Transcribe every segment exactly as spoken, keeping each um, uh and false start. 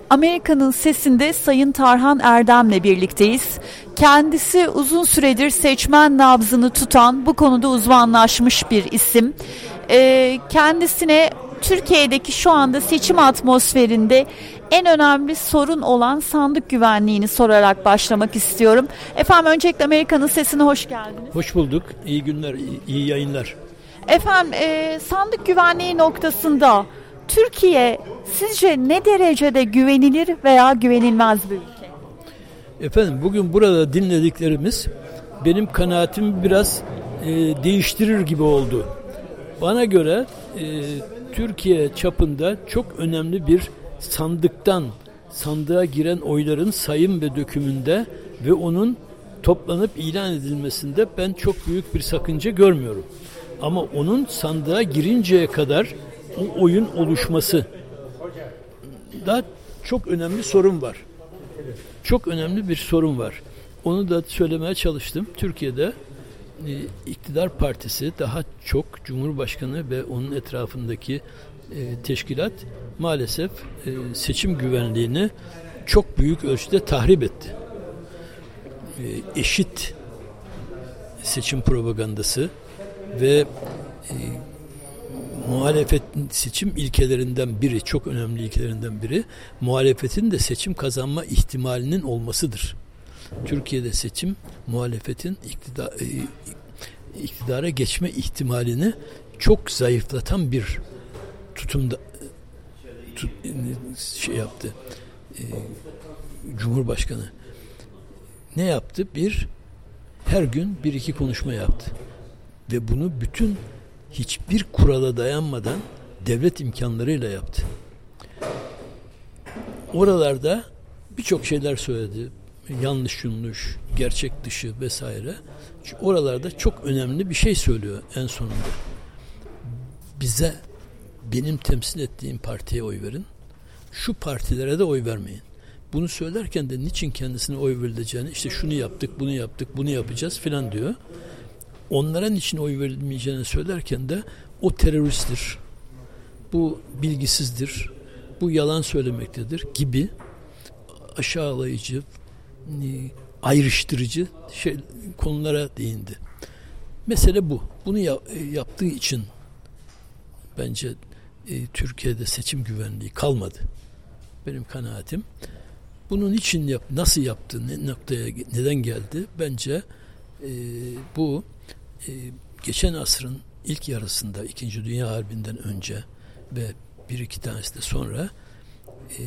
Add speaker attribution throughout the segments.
Speaker 1: Amerika'nın Sesi'nde Sayın Tarhan Erdem'le birlikteyiz. Kendisi uzun süredir seçmen nabzını tutan, bu konuda uzmanlaşmış bir isim. Ee, kendisine Türkiye'deki şu anda seçim atmosferinde en önemli sorun olan sandık güvenliğini sorarak başlamak istiyorum. Efendim, öncelikle Amerika'nın Sesi'ne hoş geldiniz.
Speaker 2: Hoş bulduk. İyi günler, iyi, iyi yayınlar.
Speaker 1: Efendim, e, sandık güvenliği noktasında Türkiye sizce ne derecede güvenilir veya güvenilmez bir ülke?
Speaker 2: Efendim, bugün burada dinlediklerimiz benim kanaatimi biraz e, değiştirir gibi oldu. Bana göre e, Türkiye çapında çok önemli bir sandıktan sandığa giren oyların sayım ve dökümünde ve onun toplanıp ilan edilmesinde ben çok büyük bir sakınca görmüyorum. Ama onun sandığa girinceye kadar o oyun oluşması da çok önemli sorun var. Çok önemli bir sorun var. Onu da söylemeye çalıştım. Türkiye'de e, iktidar partisi daha çok Cumhurbaşkanı ve onun etrafındaki e, teşkilat maalesef e, seçim güvenliğini çok büyük ölçüde tahrip etti. E, eşit seçim propagandası ve e, muhalefet seçim ilkelerinden biri, çok önemli ilkelerinden biri, muhalefetin de seçim kazanma ihtimalinin olmasıdır. Türkiye'de seçim, muhalefetin iktidar, e, iktidara geçme ihtimalini çok zayıflatan bir tutumda tut, şey yaptı. E, Cumhurbaşkanı ne yaptı? Bir, her gün bir iki konuşma yaptı. Ve bunu bütün hiçbir kurala dayanmadan devlet imkanlarıyla yaptı. Oralarda birçok şeyler söyledi. Yanlış yanlış, gerçek dışı vesaire. Çünkü oralarda çok önemli bir şey söylüyor en sonunda. Bize, benim temsil ettiğim partiye oy verin. Şu partilere de oy vermeyin. Bunu söylerken de niçin kendisine oy verileceğini, işte şunu yaptık, bunu yaptık, bunu yapacağız filan diyor. Onlara niçin oy verilmeyeceğini söylerken de o teröristtir, bu bilgisizdir, bu yalan söylemektedir gibi aşağılayıcı, ayrıştırıcı şey, konulara değindi. Mesele bu. Bunu yaptığı için bence e, Türkiye'de seçim güvenliği kalmadı. Benim kanaatim. Bunun için yap, nasıl yaptı, ne noktaya, neden geldi? Bence e, bu e, geçen asrın ilk yarısında, İkinci Dünya Harbi'nden önce ve bir iki tanesi de sonra e,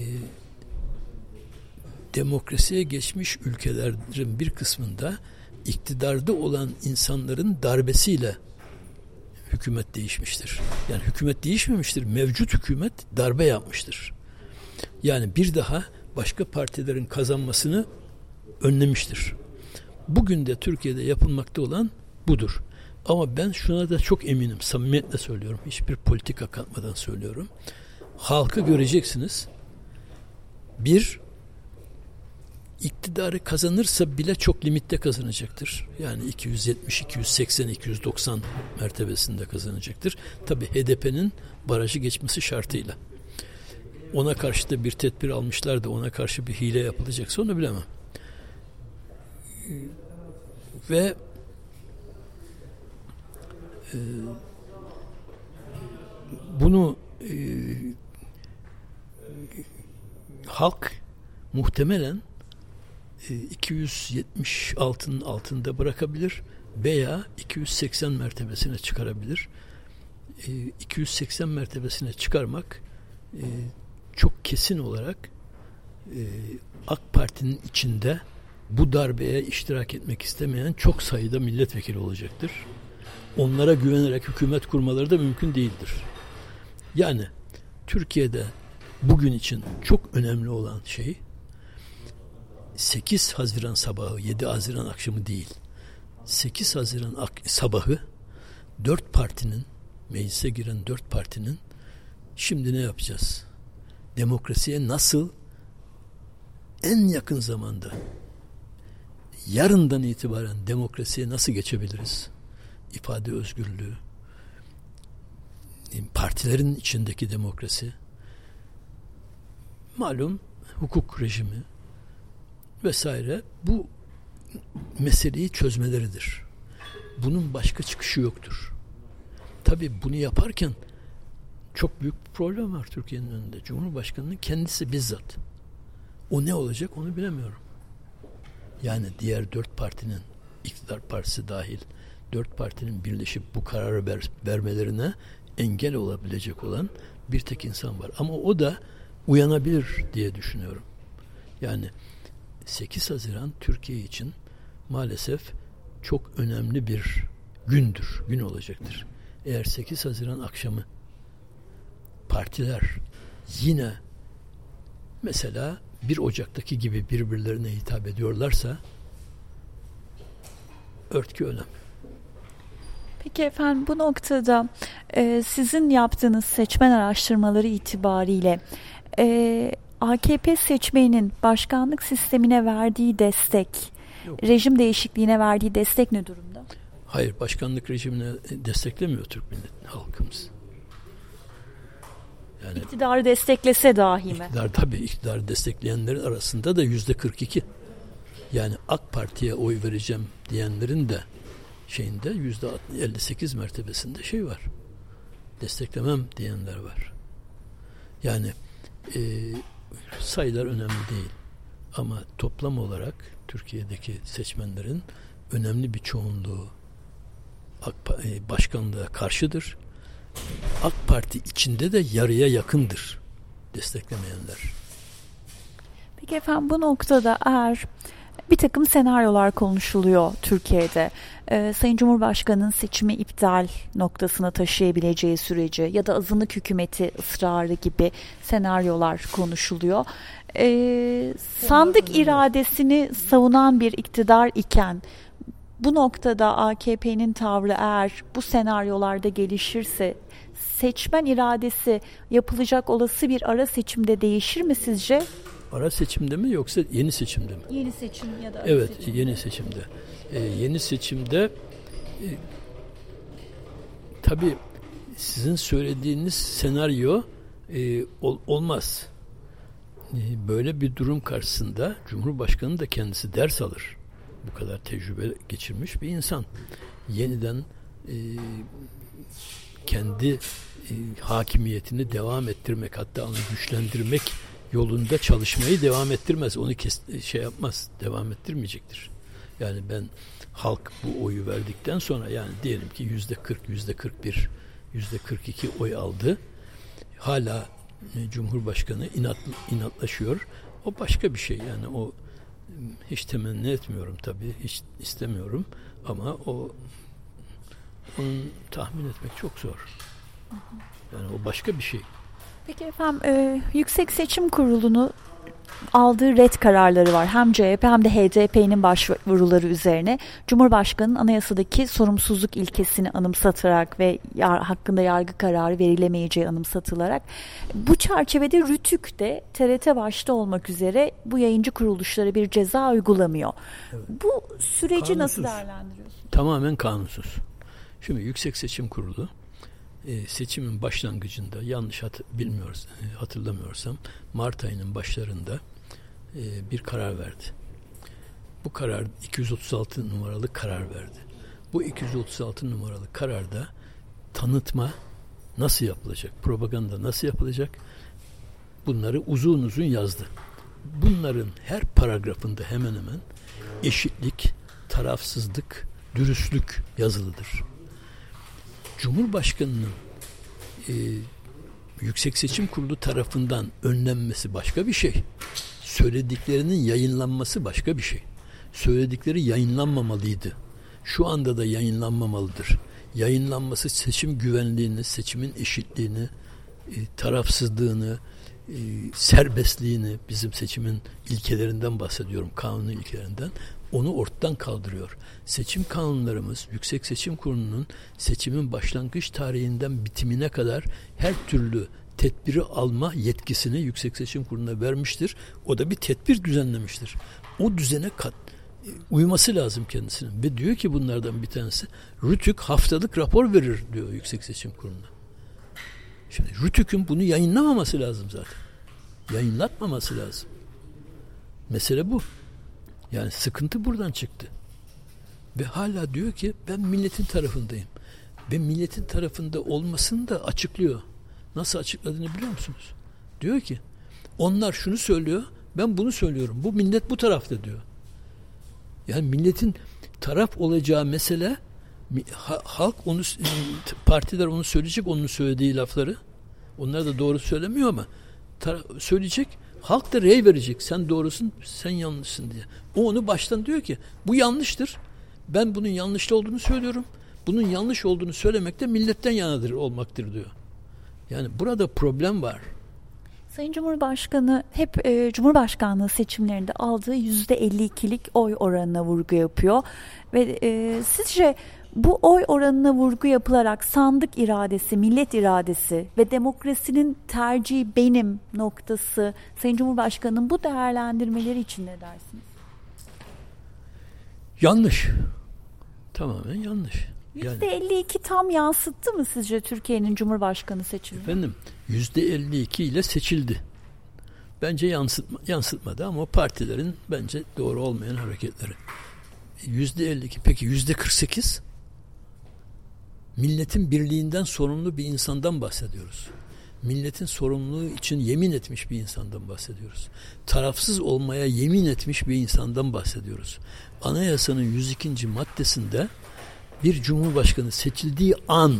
Speaker 2: demokrasiye geçmiş ülkelerin bir kısmında iktidarda olan insanların darbesiyle hükümet değişmiştir. Yani hükümet değişmemiştir. Mevcut hükümet darbe yapmıştır. Yani bir daha başka partilerin kazanmasını önlemiştir. Bugün de Türkiye'de yapılmakta olan budur. Ama ben şuna da çok eminim, samimiyetle söylüyorum. Hiçbir politika katmadan söylüyorum. Halkı göreceksiniz. Bir, iktidarı kazanırsa bile çok limitte kazanacaktır. Yani iki yüz yetmiş, iki yüz seksen, iki yüz doksan mertebesinde kazanacaktır. Tabii H D P'nin barajı geçmesi şartıyla. Ona karşı da bir tedbir almışlar da ona karşı bir hile yapılacaksa onu bilemem. Ve e, bunu e, halk muhtemelen e, iki yüz yetmiş altının altında bırakabilir veya iki yüz seksen mertebesine çıkarabilir. E, iki yüz seksen mertebesine çıkarmak e, çok kesin olarak e, AK Parti'nin içinde bu darbeye iştirak etmek istemeyen çok sayıda milletvekili olacaktır. Onlara güvenerek hükümet kurmaları da mümkün değildir. Yani Türkiye'de bugün için çok önemli olan şey sekiz Haziran sabahı, yedi Haziran akşamı değil. sekiz Haziran ak- sabahı dört partinin, meclise giren dört partinin şimdi ne yapacağız? Demokrasiye nasıl en yakın zamanda, yarından itibaren demokrasiye nasıl geçebiliriz? İfade özgürlüğü, partilerin içindeki demokrasi. Malum hukuk rejimi vesaire bu meseleyi çözmeleridir. Bunun başka çıkışı yoktur. Tabii bunu yaparken çok büyük bir problem var Türkiye'nin önünde. Cumhurbaşkanının kendisi bizzat. O ne olacak onu bilemiyorum. Yani diğer dört partinin, iktidar partisi dahil, dört partinin birleşip bu kararı ver, vermelerine engel olabilecek olan bir tek insan var. Ama o da uyanabilir diye düşünüyorum. Yani sekiz Haziran Türkiye için maalesef çok önemli bir gündür, gün olacaktır. Eğer sekiz Haziran akşamı partiler yine mesela bir Ocak'taki gibi birbirlerine hitap ediyorlarsa örtkü ölüm.
Speaker 1: Peki efendim, bu noktada e, sizin yaptığınız seçmen araştırmaları itibariyle e, A K P seçmeninin başkanlık sistemine verdiği destek, Yok. rejim değişikliğine verdiği destek ne durumda?
Speaker 2: Hayır, başkanlık rejimine desteklemiyor Türk milleti, halkımız.
Speaker 1: Yani iktidarı desteklese dahi mi?
Speaker 2: İktidar, tabii iktidarı destekleyenlerin arasında da yüzde kırk iki. Yani AK Parti'ye oy vereceğim diyenlerin de şeyinde yüzde elli sekiz mertebesinde şey var. Desteklemem diyenler var. Yani e, sayılar önemli değil. Ama toplam olarak Türkiye'deki seçmenlerin önemli bir çoğunluğu AK, e, başkanlığa karşıdır. AK Parti içinde de yarıya yakındır desteklemeyenler.
Speaker 1: Peki efendim, bu noktada eğer bir takım senaryolar konuşuluyor Türkiye'de, Ee, Sayın Cumhurbaşkanı'nın seçimi iptal noktasına taşıyabileceği süreci ya da azınlık hükümeti ısrarı gibi senaryolar konuşuluyor. Ee, sandık iradesini savunan bir iktidar iken bu noktada A K P'nin tavrı eğer bu senaryolarda gelişirse seçmen iradesi yapılacak olası bir ara seçimde değişir mi sizce?
Speaker 2: Ara seçimde mi yoksa yeni seçimde mi?
Speaker 1: Yeni seçim ya da ara
Speaker 2: evet,
Speaker 1: seçim.
Speaker 2: yeni seçimde. Ee, yeni seçimde e, tabii sizin söylediğiniz senaryo e, ol, olmaz. E, böyle bir durum karşısında Cumhurbaşkanı da kendisi ders alır. Bu kadar tecrübe geçirmiş bir insan. Yeniden e, kendi e, hakimiyetini devam ettirmek, hatta onu güçlendirmek yolunda çalışmayı devam ettirmez. Onu kes, şey yapmaz, devam ettirmeyecektir. Yani ben halk bu oyu verdikten sonra, yani diyelim ki yüzde kırk, yüzde kırk bir, yüzde kırk iki oy aldı. Hala e, Cumhurbaşkanı inat, inatlaşıyor. O başka bir şey. Yani o hiç temenni etmiyorum tabii. Hiç istemiyorum. Ama o onun tahmin etmek çok zor. Yani o başka bir şey.
Speaker 1: Peki efendim, e, Yüksek Seçim Kurulu'nu aldığı ret kararları var. Hem C H P hem de H D P'nin başvuruları üzerine Cumhurbaşkanı'nın anayasadaki sorumsuzluk ilkesini anımsatarak ve yar, hakkında yargı kararı verilemeyeceği anımsatılarak bu çerçevede RTÜK de T R T başta olmak üzere bu yayıncı kuruluşlara bir ceza uygulamıyor. Evet. Bu süreci kanunsuz. Nasıl değerlendiriyorsunuz?
Speaker 2: Tamamen kanunsuz. Şimdi Yüksek Seçim Kurulu E, seçimin başlangıcında, yanlış hat- bilmiyoruz, e, hatırlamıyorsam Mart ayının başlarında e, bir karar verdi. Bu karar iki yüz otuz altı numaralı karar verdi. Bu iki yüz otuz altı numaralı kararda tanıtma nasıl yapılacak, propaganda nasıl yapılacak, bunları uzun uzun yazdı. Bunların her paragrafında hemen hemen eşitlik, tarafsızlık, dürüstlük yazılıdır. Cumhurbaşkanının e, Yüksek Seçim Kurulu tarafından önlenmesi başka bir şey. Söylediklerinin yayınlanması başka bir şey. Söyledikleri yayınlanmamalıydı. Şu anda da yayınlanmamalıdır. Yayınlanması seçim güvenliğini, seçimin eşitliğini, e, tarafsızlığını, e, serbestliğini, bizim seçimin ilkelerinden bahsediyorum, kanun ilkelerinden, onu ortadan kaldırıyor. Seçim kanunlarımız, Yüksek Seçim Kurulu'nun seçimin başlangıç tarihinden bitimine kadar her türlü tedbiri alma yetkisini Yüksek Seçim Kurulu'na vermiştir. O da bir tedbir düzenlemiştir. O düzene kat, uyması lazım kendisinin. Ve diyor ki bunlardan bir tanesi, RTÜK haftalık rapor verir diyor Yüksek Seçim Kurulu'na. Şimdi RTÜK'ün bunu yayınlamaması lazım zaten. Yayınlatmaması lazım. Mesele bu. Yani sıkıntı buradan çıktı. Ve hala diyor ki ben milletin tarafındayım. Ve milletin tarafında olmasını da açıklıyor. Nasıl açıkladığını biliyor musunuz? Diyor ki onlar şunu söylüyor, ben bunu söylüyorum. Bu millet bu tarafta diyor. Yani milletin taraf olacağı mesele, halk onu, partiler onu söyleyecek, onun söylediği lafları. Onlar da doğru söylemiyor ama taraf, söyleyecek. Halk da rey verecek. Sen doğrusun, sen yanlışsın diye. O onu baştan diyor ki bu yanlıştır. Ben bunun yanlış olduğunu söylüyorum. Bunun yanlış olduğunu söylemek de milletten yanadır olmaktır diyor. Yani burada problem var.
Speaker 1: Sayın Cumhurbaşkanı hep e, Cumhurbaşkanlığı seçimlerinde aldığı yüzde elli ikilik oy oranına vurgu yapıyor. Ve e, sizce bu oy oranına vurgu yapılarak sandık iradesi, millet iradesi ve demokrasinin tercihi benim noktası, Sayın Cumhurbaşkanı'nın bu değerlendirmeleri için ne dersiniz?
Speaker 2: Yanlış. Tamamen yanlış.
Speaker 1: yüzde elli iki tam yansıttı mı sizce Türkiye'nin Cumhurbaşkanı seçimini?
Speaker 2: Efendim yüzde elli iki ile seçildi. Bence yansıtma, yansıtmadı ama partilerin bence doğru olmayan hareketleri. yüzde elli iki peki yüzde kırk sekiz milletin birliğinden sorumlu bir insandan bahsediyoruz. Milletin sorumluluğu için yemin etmiş bir insandan bahsediyoruz. Tarafsız olmaya yemin etmiş bir insandan bahsediyoruz. Anayasanın yüz ikinci maddesinde bir cumhurbaşkanı seçildiği an,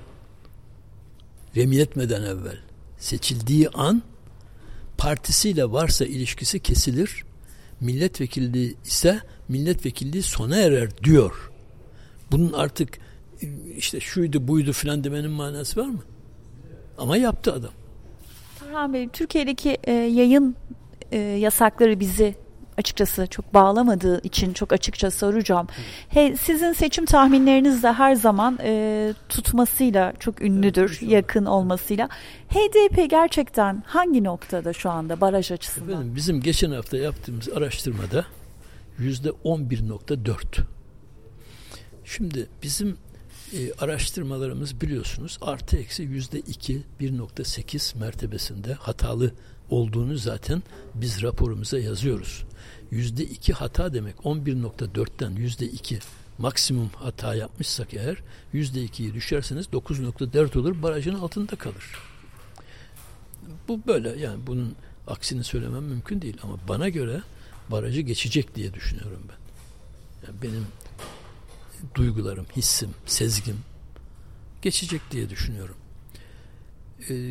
Speaker 2: yemin etmeden evvel seçildiği an partisiyle varsa ilişkisi kesilir, milletvekilliği ise milletvekilliği sona erer diyor. Bunun artık işte şuydu buydu filan demenin manası var mı? Ama yaptı adam.
Speaker 1: Tarhan Bey, Türkiye'deki e, yayın e, yasakları bizi açıkçası çok bağlamadığı için çok açıkça soracağım. He, sizin seçim tahminleriniz de her zaman e, tutmasıyla çok ünlüdür, evet, yakın olmasıyla. H D P gerçekten hangi noktada şu anda baraj açısından?
Speaker 2: Efendim, bizim geçen hafta yaptığımız araştırmada yüzde on bir nokta dört. Şimdi bizim e, araştırmalarımız biliyorsunuz artı eksi yüzde iki, bir nokta sekiz mertebesinde hatalı olduğunu zaten biz raporumuza yazıyoruz. Yüzde iki hata demek. on bir nokta dörtten yüzde iki maksimum hata yapmışsak eğer yüzde ikiyi düşerseniz dokuz nokta dört olur, barajın altında kalır. Bu böyle, yani bunun aksini söylemem mümkün değil ama bana göre barajı geçecek diye düşünüyorum ben. Yani benim duygularım, hissim, sezgim geçecek diye düşünüyorum. Ee,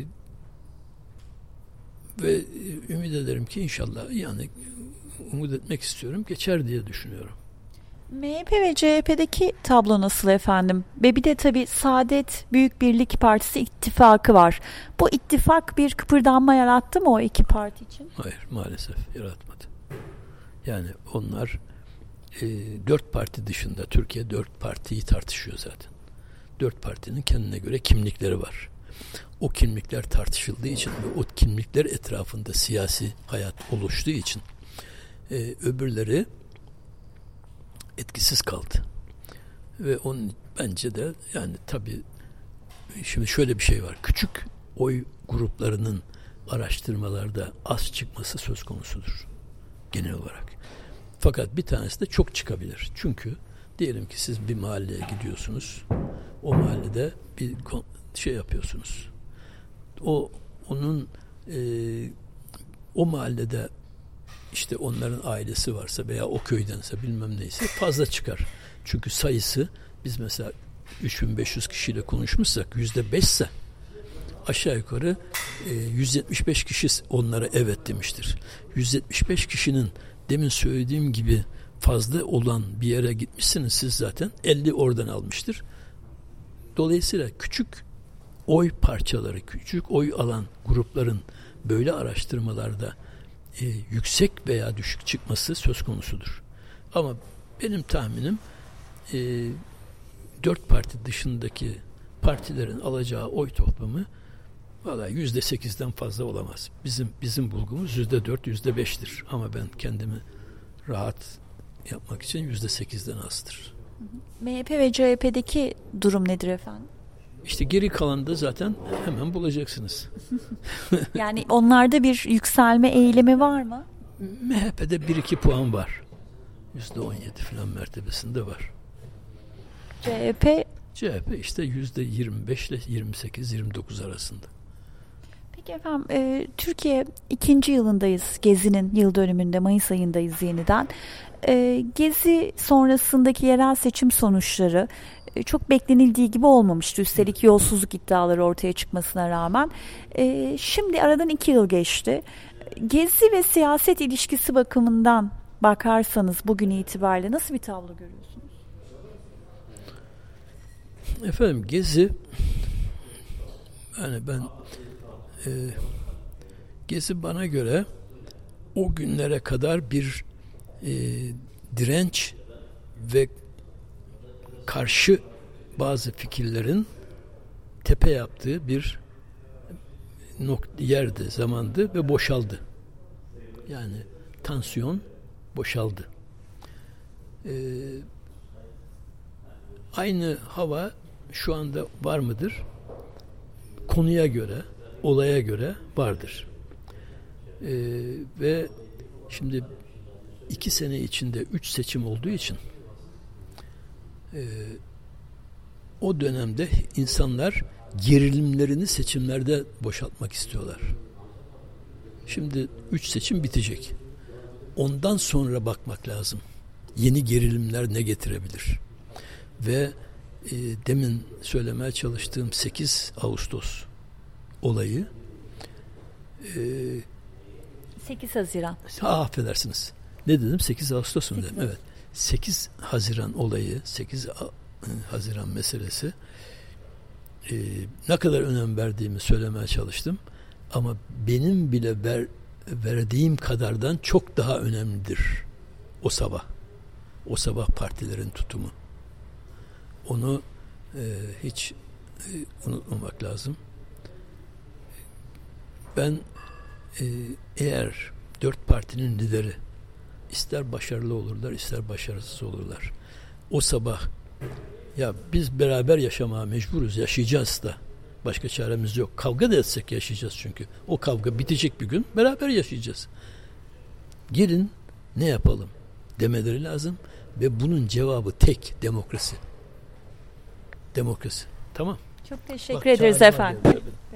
Speaker 2: ve ümit ederim ki inşallah, yani umut etmek istiyorum, geçer diye düşünüyorum.
Speaker 1: M H P ve C H P'deki tablo nasıl efendim? Ve bir de tabii Saadet Büyük Birlik Partisi ittifakı var. Bu ittifak bir kıpırdanma yarattı mı o iki parti için?
Speaker 2: Hayır, maalesef yaratmadı. Yani onlar e, dört parti dışında, Türkiye dört partiyi tartışıyor zaten. Dört partinin kendine göre kimlikleri var. O kimlikler tartışıldığı için ve o kimlikler etrafında siyasi hayat oluştuğu için e, öbürleri etkisiz kaldı. Ve onun bence de, yani tabii şimdi şöyle bir şey var. Küçük oy gruplarının araştırmalarda az çıkması söz konusudur genel olarak. Fakat bir tanesi de çok çıkabilir. Çünkü diyelim ki siz bir mahalleye gidiyorsunuz. O mahallede bir şey yapıyorsunuz. O onun e, o mahallede işte onların ailesi varsa veya o köydense bilmem neyse fazla çıkar. Çünkü sayısı, biz mesela üç bin beş yüz kişiyle konuşmuşsak yüzde beşse aşağı yukarı e, yüz yetmiş beş kişi onlara evet demiştir. yüz yetmiş beş kişinin demin söylediğim gibi fazla olan bir yere gitmişsiniz siz zaten, elli oradan almıştır. Dolayısıyla küçük oy parçaları, küçük oy alan grupların böyle araştırmalarda e, yüksek veya düşük çıkması söz konusudur. Ama benim tahminim e, dört parti dışındaki partilerin alacağı oy toplamı vallahi yüzde sekizden fazla olamaz. Bizim bizim bulgumuz yüzde dört, yüzde beştir. Ama ben kendimi rahat yapmak için yüzde sekizden azdır.
Speaker 1: M H P ve C H P'deki durum nedir efendim?
Speaker 2: İşte geri kalanı da zaten hemen bulacaksınız.
Speaker 1: Yani onlarda bir yükselme eğilimi var mı?
Speaker 2: M H P'de bir iki puan var. yüzde on yedi falan mertebesinde var.
Speaker 1: C H P?
Speaker 2: C H P işte yüzde yirmi beş ile yirmi sekiz yirmi dokuz arasında.
Speaker 1: Peki efendim, e, Türkiye ikinci yılındayız. Gezi'nin yıl dönümünde, Mayıs ayındayız yeniden. E, Gezi sonrasındaki yerel seçim sonuçları e, çok beklenildiği gibi olmamıştı. Üstelik yolsuzluk iddiaları ortaya çıkmasına rağmen. E, şimdi aradan iki yıl geçti. Gezi ve siyaset ilişkisi bakımından bakarsanız bugün itibariyle nasıl bir tablo görüyorsunuz?
Speaker 2: Efendim, Gezi, yani ben e, Gezi bana göre o günlere kadar bir e, direnç ve karşı bazı fikirlerin tepe yaptığı bir nokta, yerdi, zamandı ve boşaldı. Yani tansiyon boşaldı. Ee, aynı hava şu anda var mıdır? Konuya göre, olaya göre vardır. Ee, ve şimdi iki sene içinde üç seçim olduğu için e, o dönemde insanlar gerilimlerini seçimlerde boşaltmak istiyorlar. Şimdi üç seçim bitecek. Ondan sonra bakmak lazım. Yeni gerilimler ne getirebilir? Ve e, demin söylemeye çalıştığım sekiz Ağustos olayı e,
Speaker 1: sekiz Haziran.
Speaker 2: Ha, affedersiniz. Ne dedim? sekiz Ağustos mu dedim? Evet. sekiz Haziran olayı, sekiz Haziran meselesi e, ne kadar önem verdiğimi söylemeye çalıştım. Ama benim bile ver, verdiğim kadardan çok daha önemlidir o sabah. O sabah partilerin tutumu. Onu e, hiç e, unutmamak lazım. Ben e, eğer dört partinin lideri ister başarılı olurlar, ister başarısız olurlar, o sabah ya biz beraber yaşamaya mecburuz, yaşayacağız da başka çaremiz yok. Kavga da etsek yaşayacağız çünkü. O kavga bitecek bir gün, beraber yaşayacağız. Gelin ne yapalım demeleri lazım ve bunun cevabı tek: demokrasi. Demokrasi. Tamam.
Speaker 1: Çok teşekkür
Speaker 2: Bak,
Speaker 1: ederiz efendim.